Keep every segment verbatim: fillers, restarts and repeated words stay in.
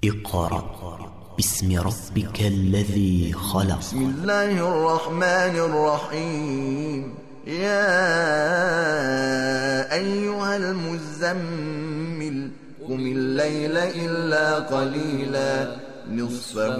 اقرأ باسم ربك الذي خلق. بسم الله الرحمن الرحيم. يا أيها المزمل قم الليل إلا قليلا نصفه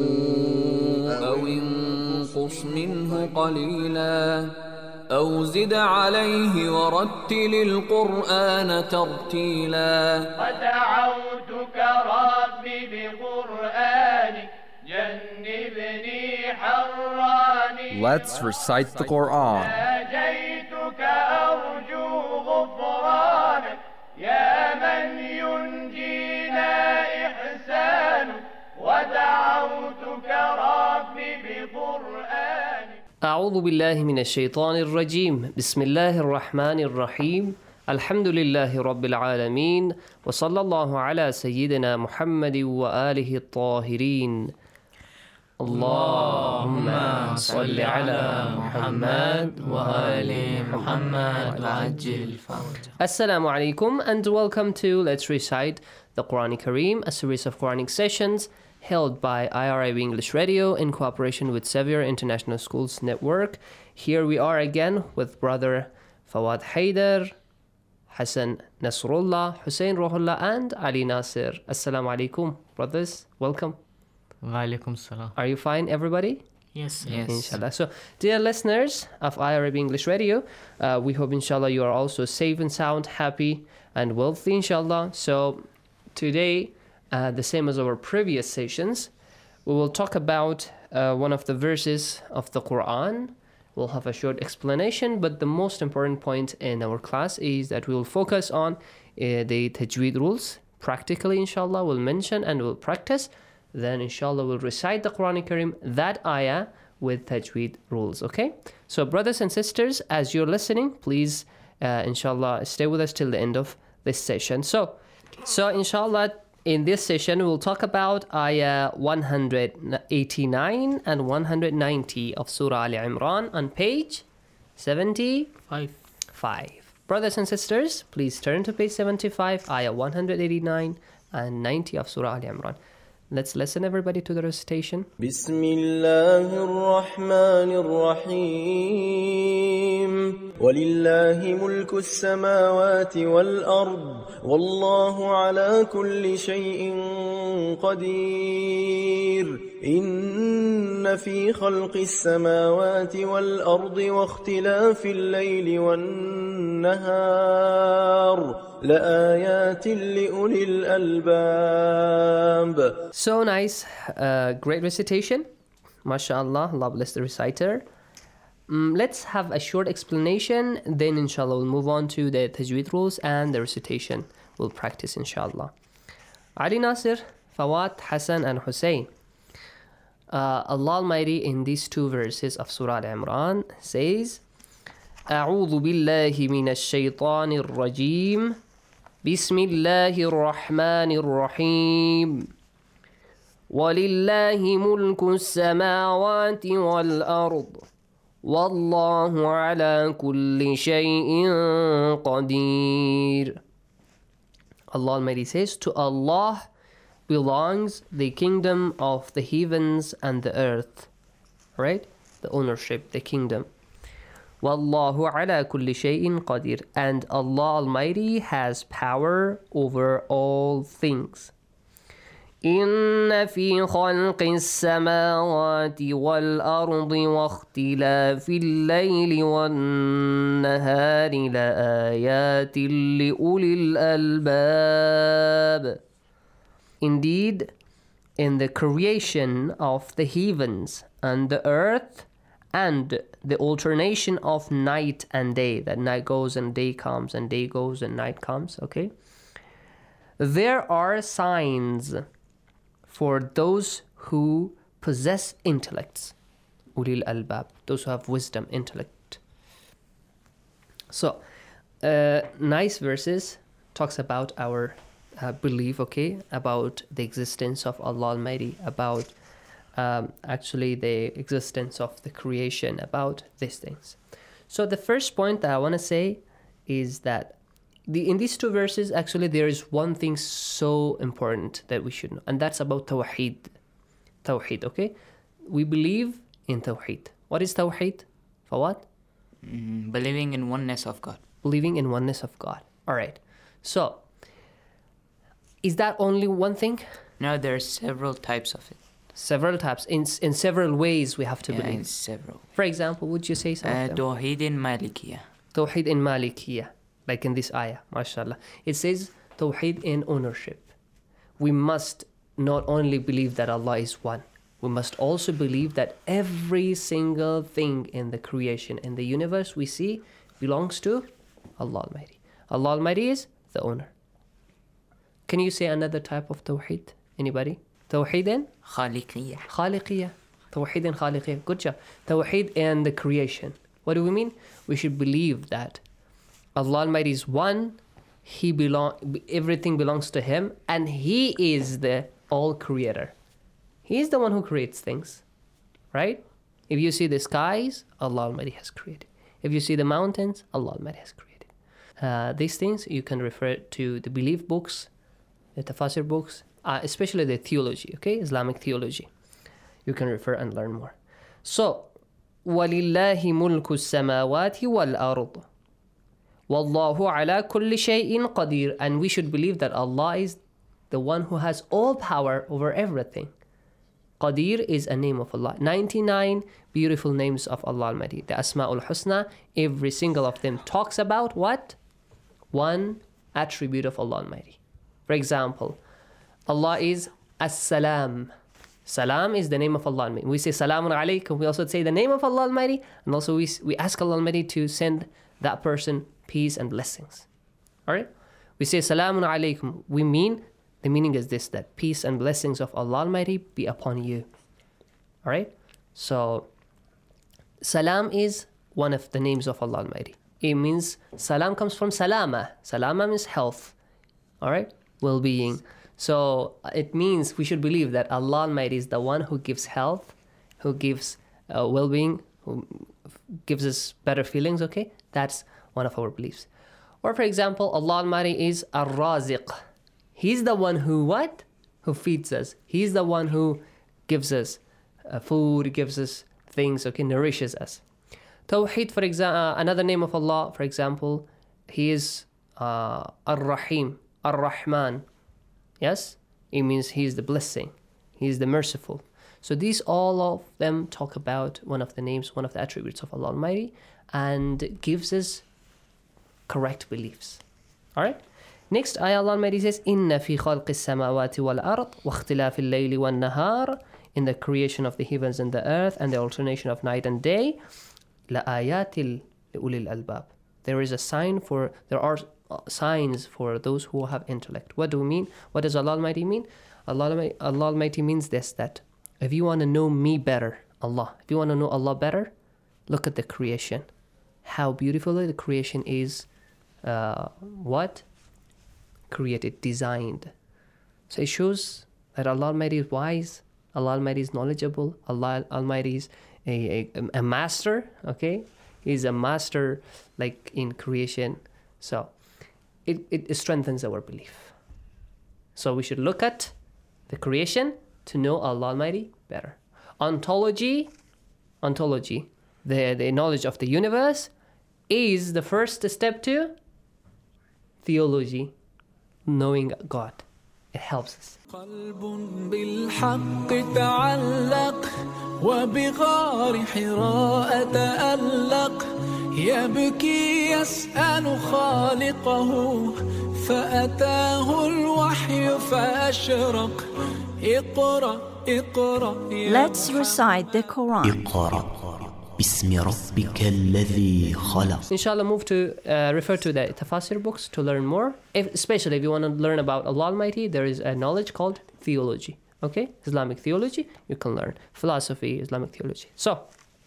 أو انقص منه قليلا أو زد عليه ورتل القرآن ترتيلا. ودعوتك ربي بقرآنك جنبني حراني. Let's recite the Quran. ناجيتك أرجو غفرانك يا من ينجينا إحسانك. ودعوتك ربي بقرآنك. أعوذ بالله من الشيطان الرجيم. بسم الله الرحمن الرحيم. الحمد لله رب العالمين وصلى الله على سيدنا محمد وآله الطاهرين. اللهم صل على محمد وآل محمد وعجل فرجه. Assalamu alaikum and welcome to Let's Recite the Quran Kareem, a series of Quranic sessions held by I R I B English Radio in cooperation with Xavier International Schools Network. Here we are again with brother Fawad Haider, Hassan Nasrullah, Hussein Rohullah and Ali Nasir. Assalamu alaikum, brothers. Welcome. Wa alaikum salam. Are you fine, everybody? Yes, yes. Inshallah. So, dear listeners of I R I B English Radio, uh, we hope inshallah you are also safe and sound, happy and wealthy inshallah. So, today, uh, the same as our previous sessions, we will talk about uh, one of the verses of the Quran. We'll have a short explanation, but the most important point in our class is that we will focus on uh, the tajweed rules. Practically, inshallah, we'll mention and we'll practice. Then, inshallah, we'll recite the Quran Kareem, that ayah, with tajweed rules, okay? So, brothers and sisters, as you're listening, please, uh, inshallah, stay with us till the end of this session. So, so inshallah, in this session, we'll talk about ayah one eighty-nine and one ninety of Surah Al Imran on page seventy-five. Five. Brothers and sisters, please turn to page seventy-five, ayah one eighty-nine and ninety of Surah Al Imran. Let's listen, everybody, to the recitation. بسم الله الرحمن الرحيم ولله ملك السماوات والأرض والله على كل شيء قدير إن في خلق السماوات والأرض واختلاف الليل والنهار لآيات لأولي الألباب. So nice, uh, great recitation. MashaAllah, Allah bless the reciter. Um, let's have a short explanation, then inshallah we'll move on to the tajweed rules and the recitation. We'll practice inshallah. Ali Nasir, Fawad, Hassan and Hussein. Uh, Allah Almighty in these two verses of Surah Al-Imran says, أعوذ بالله من الشيطان الرجيم بسم الله الرحمن الرحيم ولله ملك السماوات والأرض والله على كل شيء قدير. Allah Almighty says, to Allah belongs the kingdom of the heavens and the earth, right? The ownership, the kingdom. Wallahu ala kulli shay'in qadir. And Allah Almighty has power over all things. إن في خلق السماوات والأرض واختلاف الليل والنهار لآيات لأولي الألباب. Indeed, in the creation of the heavens and the earth and the alternation of night and day, that night goes and day comes and day goes and night comes, okay? There are signs for those who possess intellects, ulil albab, those who have wisdom, intellect. So, uh, nice verses talks about our uh, belief, okay, about the existence of Allah Almighty, about um, actually the existence of the creation, about these things. So the first point that I want to say is that the, in these two verses, actually, there is one thing so important that we should know, and that's about Tawheed. Tawheed, okay? We believe in Tawheed. What is Tawheed? For what? Mm, believing in oneness of God. Believing in oneness of God. All right. So, is that only one thing? No, there are several types of it. Several types. In in several ways we have to yeah, believe. in several. For example, would you say some Uh, of them? Tawheed in Malikiyah. Tawheed in Malikiyah. Like in this ayah, mashallah. It says Tawheed in ownership. We must not only believe that Allah is one, we must also believe that every single thing in the creation, in the universe we see, belongs to Allah Almighty. Allah Almighty is the owner. Can you say another type of Tawheed? Anybody? Tawheed in? Khaliqiyah. Khaliqiyah. Tawheed in Khaliqiyah. Good job. Tawheed in the creation. What do we mean? We should believe that Allah Almighty is one, He belong, everything belongs to Him, and He is the all creator. He is the one who creates things, right? If you see the skies, Allah Almighty has created. If you see the mountains, Allah Almighty has created. Uh, these things you can refer to the belief books, the tafsir books, uh, especially the theology, okay, Islamic theology. You can refer and learn more. So, وَلِلَّهِ مُلْكُ السَّمَاوَاتِ وَالْأَرْضِ وَاللَّهُ عَلَى كُلِّ شَيْءٍ قَدِيرٌ. And we should believe that Allah is the one who has all power over everything. Qadir is a name of Allah. ninety-nine beautiful names of Allah Almighty. The Asma'ul Husna, every single of them talks about what? One attribute of Allah Almighty. For example, Allah is As-Salam. Salam is the name of Allah Almighty. We say Salamun Alaykum. We also say the name of Allah Almighty. And also we, we ask Allah Almighty to send that person peace and blessings. Alright? We say Salamun Alaykum. We mean, the meaning is this, that peace and blessings of Allah Almighty be upon you. Alright? So, Salam is one of the names of Allah Almighty. It means, Salam comes from Salama. Salama means health. Alright? Well-being. So, it means we should believe that Allah Almighty is the one who gives health, who gives uh, well-being, who gives us better feelings, okay? That's one of our beliefs. Or for example, Allah Almighty is Ar-Raziq. He's the one who what? Who feeds us. He's the one who gives us uh, food, gives us things, okay, nourishes us. Tawheed, for example, uh, another name of Allah, for example, He is uh, Ar-Rahim, Ar-Rahman. Yes? It means He is the blessing. He is the merciful. So these, all of them talk about one of the names, one of the attributes of Allah Almighty, and gives us correct beliefs. Alright? Next ayah, Allah Almighty says, إِنَّ فِي خَلْقِ السَّمَاوَاتِ وَالْأَرْضِ وَاخْتِلَافِ اللَّيْلِ وَالنَّهَارِ. In the creation of the heavens and the earth and the alternation of night and day, لَآيَاتٍ لِأُولِي الْأَلْبَابِ. There is a sign for, there are signs for those who have intellect. What do we mean? What does Allah Almighty mean? Allah Almighty, Allah Almighty means this, that if you want to know me better, Allah, if you want to know Allah better, look at the creation. How beautifully the creation is, uh, what? Created, designed. So it shows that Allah Almighty is wise, Allah Almighty is knowledgeable, Allah Almighty is a, a, a master, okay? He's a master like in creation. So it, it strengthens our belief. So we should look at the creation to know Allah Almighty better. Ontology, ontology, the, the knowledge of the universe is the first step to theology, knowing God. It helps us. قلب بالحق تعلق وبغار حراء تألق يبكي يسأل خالقه فأتاه الوحي فأشرق اقرأ اقرأ. Let's recite the Quran. اقرأ باسم ربك الذي خلق. Inshallah, move to uh, refer to the tafsir books to learn more. If, especially if you want to learn about Allah Almighty, there is a knowledge called theology. Okay, Islamic theology. You can learn philosophy, Islamic theology. So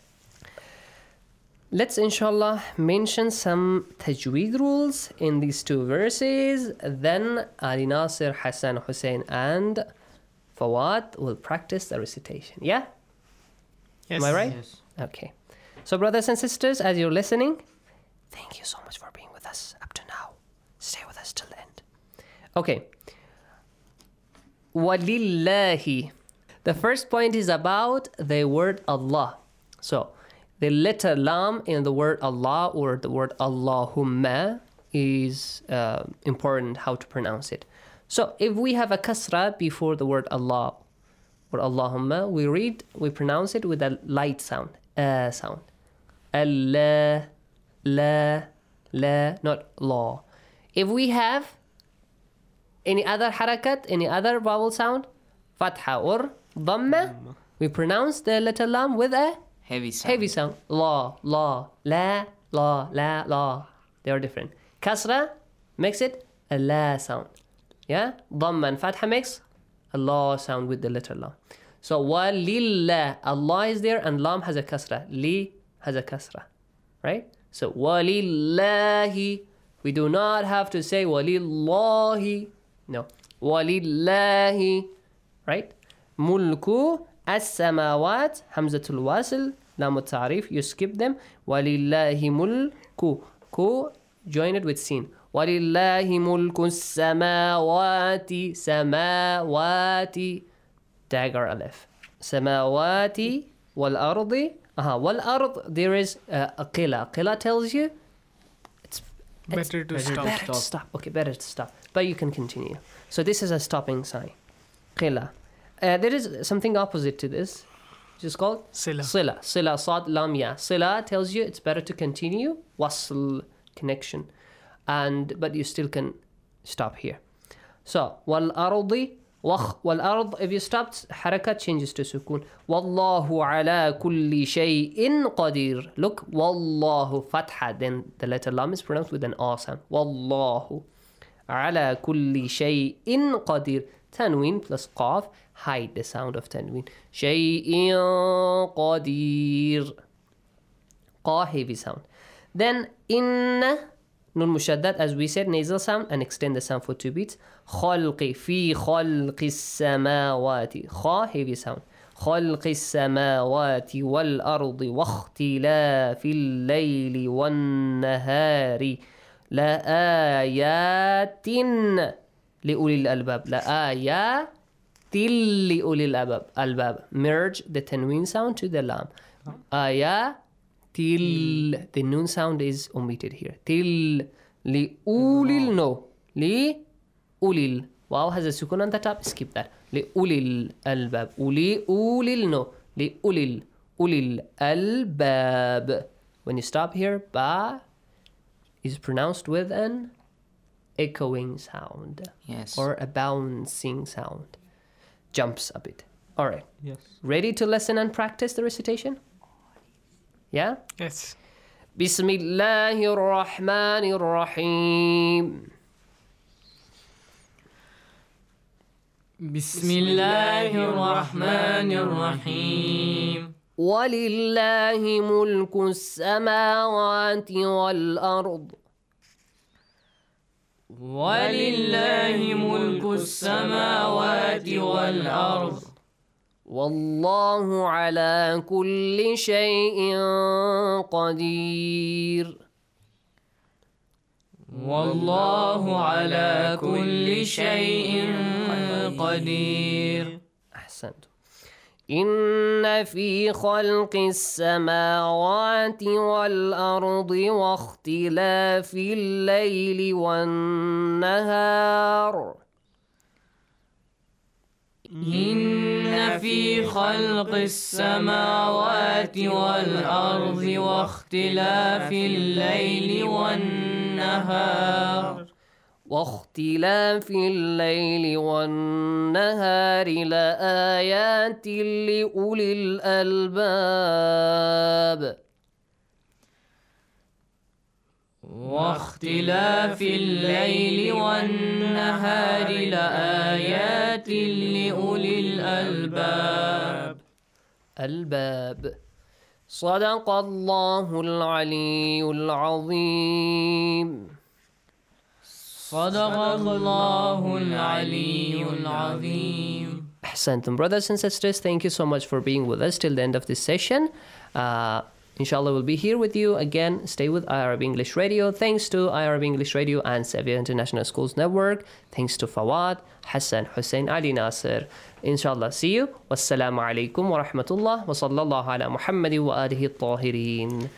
let's inshallah mention some tajweed rules in these two verses. Then Ali Nasir, Hassan, Hussein, and Fawad will practice the recitation. Yeah. Yes. Am I right? Yes. Okay. So brothers and sisters, as you're listening, thank you so much for being with us up to now. Stay class till end. Okay. Walillahi. The first point is about the word Allah. So, the letter lam in the word Allah or the word Allahumma is uh, important how to pronounce it. So, if we have a kasra before the word Allah or Allahumma, we read, we pronounce it with a light sound, a sound. Allah, la, la, not la. If we have any other harakat, any other vowel sound, fatha or dhamma, we pronounce the letter lam with a heavy sound. Heavy sound. La, la, la, la, la, la. They are different. Kasra makes it a la sound. Yeah? Dhamma and fatha makes a la sound with the letter la. So, walillah. Allah is there and lam has a kasra. Li has a kasra. Right? So, walillahi. We do not have to say walillahi. No. Walillahi. Right? Mulku as-samawat. Hamzatul wasil. Lam ta'rif. You skip them. Walillahi mulku. Ku. Join it with sin. وَلِلَّهِ مُلْكُ السَّمَاوَاتِ سَمَاوَاتِ Dagger alif. سَمَاوَاتِ وَالْأَرْضِ Aha, وَالْأَرْض There is uh, a qila. Qila tells you it's, it's better to better stop. Better to stop. Okay, better to stop. But you can continue. So this is a stopping sign. Qila. Uh, there is something opposite to this. Which is called Sila. Sila. Sila, sad, lam, ya. Sila tells you it's better to continue. Wasl, connection. And but you still can stop here. So wal ardi wakh wal ard. If you stopped, harakat changes to sukun. Wallahu ala kulli shay'in qadir. Look, wallahu fatha. Then the letter lam is pronounced with an a sound. Wallahu ala kulli shay'in qadir. Tanween plus qaf hide the sound of tanween. Shay'in qadir. Qa heavy sound. Then inna. Nun mushaddad, as we said, nasal sound and extend the sound for two beats. Khalqi fi khalqi samawati. Kha, heavy sound. Khalqi samawati wal ardi wa ikhtilafil layli wan nahari la ayatin li ulil albab. La ayatin li ulil albab. Merge the tanween sound to the lam. Ayat. Till the noon sound is omitted here. Till li ulil no. Li ulil. Wow has a sukun on the top. Skip that. Li ulil albab. Uli ulil no. Li ulil. Ulil albab. When you stop here, ba is pronounced with an echoing sound. Yes. Or a bouncing sound. Jumps a bit. Alright. Yes. Ready to listen and practice the recitation? Yeah? Yes. Bismillahir Rahmanir Rahim. Bismillahir Rahmanir Rahim. Walillahi mulku as-samawati wal ard. Walillahi mulku as-samawati wal ard. والله على كل شيء قدير. والله على كل شيء قدير. أحسنت. إن في خلق السماوات والأرض واختلاف الليل والنهار إن في خلق السماوات والأرض واختلاف الليل والنهار واختلاف الليل والنهار لآيات لأولي الألباب واختلاف الليل والنهار لآيات لأولي الألباب. الباب. صدق الله العلي العظيم. صدق الله العلي العظيم. Ahsantum. Brothers and sisters, thank you so much for being with us till the end of this session. Uh, Inshallah, we'll be here with you again. Stay with iArab English Radio. Thanks to iArab English Radio and Sevilla International Schools Network. Thanks to Fawad, Hassan, Hussein, Ali Nasir. Inshallah, see you. Wassalamu alaikum wa rahmatullah wa sallallahu ala Muhammadin wa alihi at-tahirin.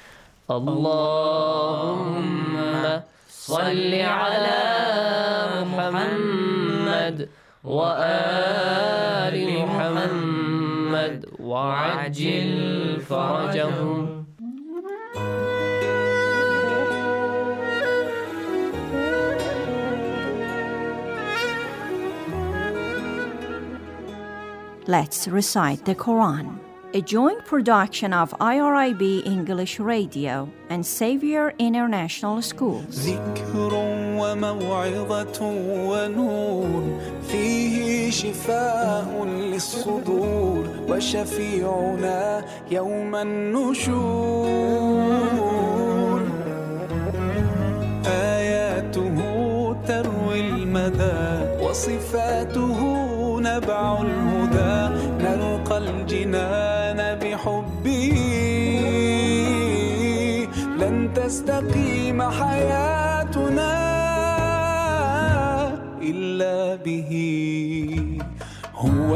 Allahumma salli ala Muhammad wa ali Muhammad wa ajil farajahum. Let's recite the Quran. A joint production of I R I B English Radio and Xavier International Schools. ذكر وموعظة ونور فيه شفاء للصدور وشفيعنا يوم النشور آياته تروي المدى وصفاته نبع الهدى نلقى الجنان بحبه لن تستقيم حياتنا إلا به هو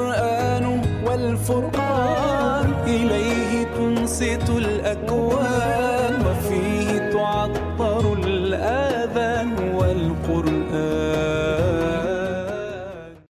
القرآن والفرقان إليه تنصت الأكوان